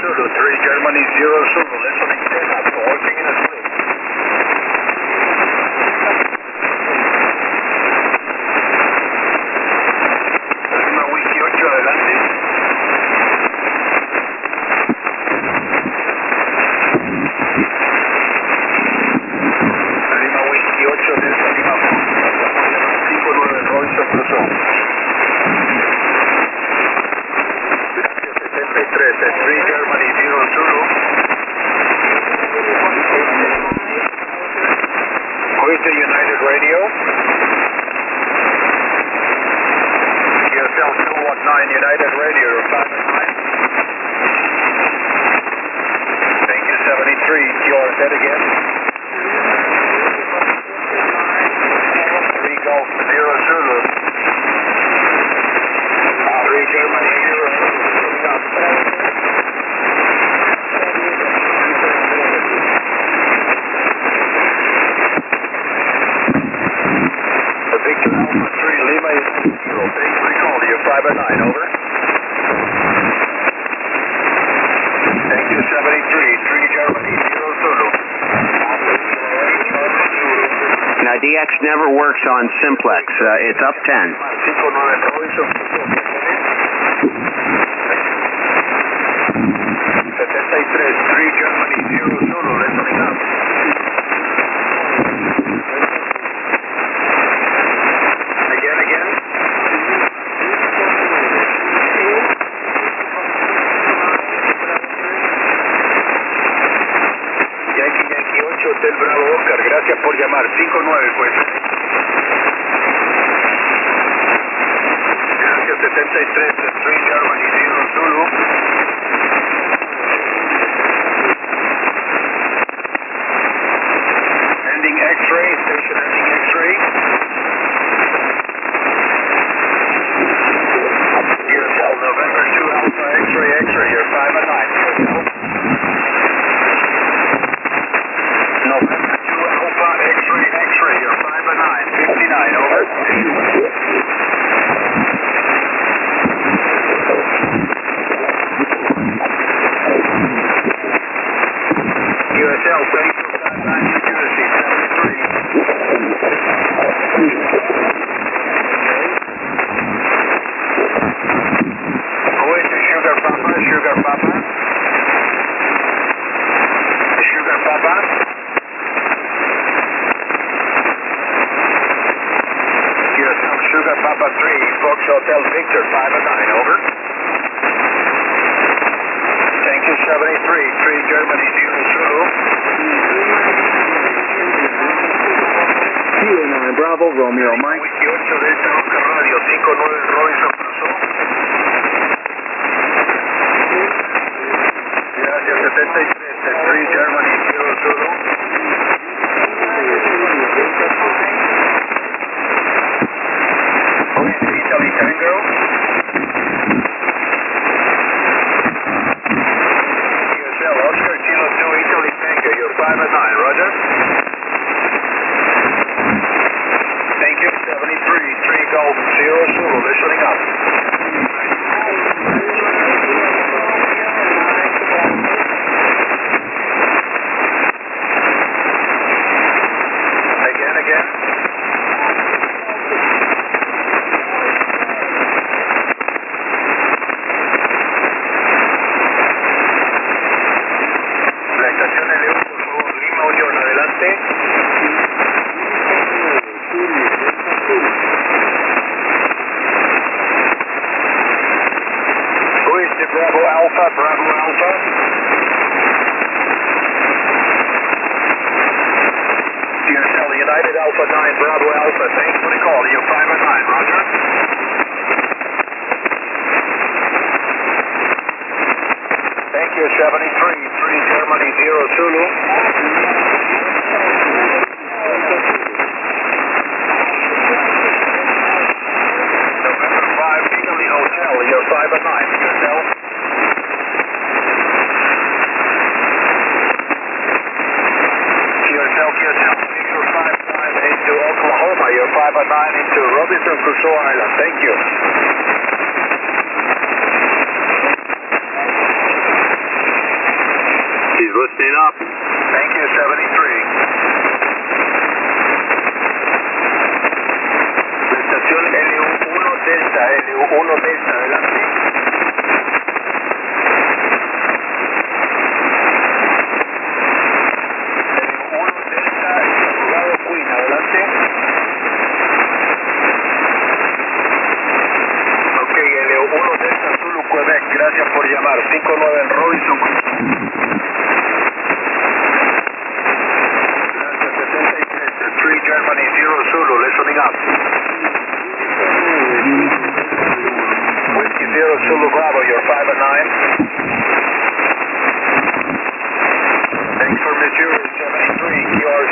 Zulu, 3 Germany 0 Zulu, listening 10 up, working in a split. Lima Whisky 8, adelante. Lima Whisky 8, Delta Lima 59 Robinson cruzó. Gracias, 73, 3 Germany 0 Zulu. Who's the United Radio? QSL 219 United Radio, 5-9. Thank you, 73. QRZ again. 3 Golf 0 Zulu. 3 Germany 0 Zulu. Victor Alpha 3 Lima is 0. Thanks for calling you. 5-9, over. Thank you, 73. 3 Germany 0 Zulu. Now, DX never works on simplex. It's up 10. 59 Robinson. 73, 3 Germany 0 Zulu, listening up. Again. Yankee 8, Hotel Bravo Oscar, gracias por llamar. 59, pues. Gracias, 73, 3 Germany 0 Zulu. Ending X-ray, station ending X-ray. QSL November 2 Alpha X-ray, you're 5-9. QSL. November 2 Alpha X-ray, you're 5-9. 59, over. QSL 3259 New Jersey, 73. Who is the Sugar Papa? Sugar Papa? The Sugar Papa? QSL Sugar Papa 3, Fox Hotel Victor, 5-9, over. Thank you, 73, 3 Germany 0 Zulu. QA9 Bravo, Romeo Mike. Wiki 8 Delta Oscar Radio, 59 Robinson cruzó. Gracias, 73, 3 Germany 0 Zulu. Italy Tango. QSL Oscar Kilo 2 Italy Tango, you're 5-9, roger. Thank you, 73, 3 Golf 0 Zulu, listening up. Again. La estación L1, por favor, Lima Unión, adelante. Who is the Bravo Alpha? QSL United Alpha 9, Bravo Alpha, thanks for the call. You're 5-9, roger. Thank you, 73, 3 Germany 0 Zulu. November 5 Italy Hotel, you're 5-9, QSL. QSL, Victor 5-5 into Oklahoma, you're 5-9 into Robinson Crusoe Island, thank you. He's listening up. Thank you, 73. La estación LU1 Delta, LU1 Delta, adelante. LU1 Delta, Colorado Queen, adelante. Ok, LU1 Delta, Zulu, Quebec, gracias por llamar. 59 en Robinson. Gracias, 73. 3 Germany, 0 Zulu, listening up. Whiskey 0 Zulu Bravo, you're 5 and 9. Thanks for Missouri, 73, QRZ.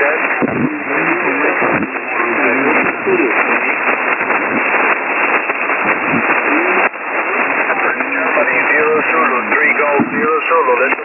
Germany 0 Zulu, 3 Golf 0 Zulu, listen.